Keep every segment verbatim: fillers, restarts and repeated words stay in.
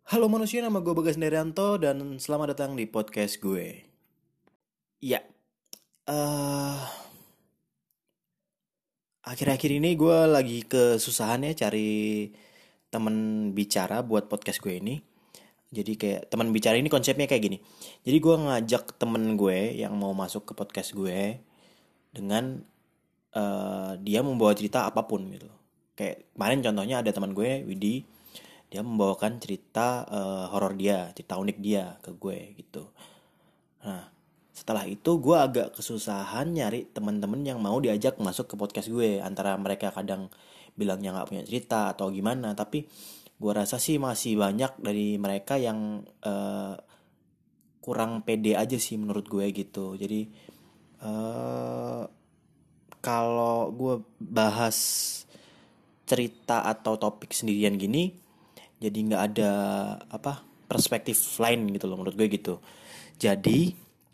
Halo manusia, nama gue Bagas Nerianto dan selamat datang di podcast gue. Ya, eh akhir-akhir ini gue lagi kesusahan ya cari temen bicara buat podcast gue ini. Jadi kayak teman bicara ini konsepnya kayak gini. Jadi gue ngajak temen gue yang mau masuk ke podcast gue dengan eh, dia membawa cerita apapun gitu. Kayak kemarin contohnya ada teman gue, Widi, dia membawakan cerita eh, horor dia, cerita unik dia ke gue gitu. Nah, setelah itu gue agak kesusahan nyari teman-teman yang mau diajak masuk ke podcast gue. Antara mereka kadang bilangnya nggak punya cerita atau gimana, tapi gue rasa sih masih banyak dari mereka yang eh, kurang pede aja sih menurut gue gitu. Jadi eh kalau gue bahas cerita atau topik sendirian gini, jadi nggak ada apa perspektif lain gitu loh menurut gue gitu. Jadi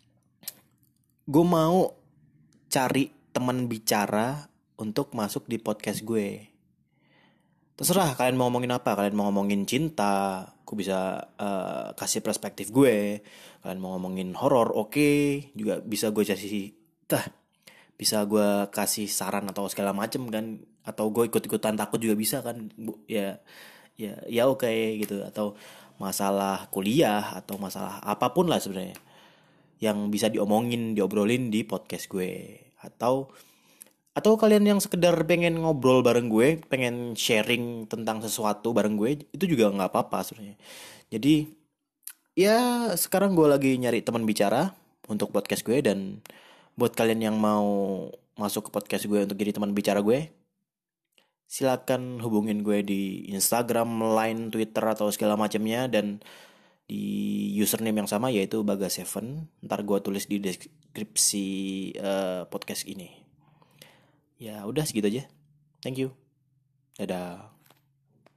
gue mau cari teman bicara untuk masuk di podcast gue. Terserah kalian mau ngomongin apa. Kalian mau ngomongin cinta, aku bisa eh, kasih perspektif gue. Kalian mau ngomongin horor, oke, juga bisa gue kasih tah, bisa gue kasih saran atau segala macem kan. Atau gue ikut-ikutan takut juga bisa kan. Bu, ya ya ya oke gitu. Atau masalah kuliah atau masalah apapun lah sebenarnya yang bisa diomongin, diobrolin di podcast gue. Atau atau kalian yang sekedar pengen ngobrol bareng gue, pengen sharing tentang sesuatu bareng gue, itu juga nggak apa-apa sebenarnya. Jadi ya sekarang gue lagi nyari teman bicara untuk podcast gue dan buat kalian yang mau masuk ke podcast gue untuk jadi teman bicara gue, silakan hubungin gue di Instagram, Line, Twitter atau segala macamnya dan di username yang sama yaitu Baga Seven. Ntar gue tulis di deskripsi eh, podcast ini. Ya udah segitu aja. Thank you. Dadah.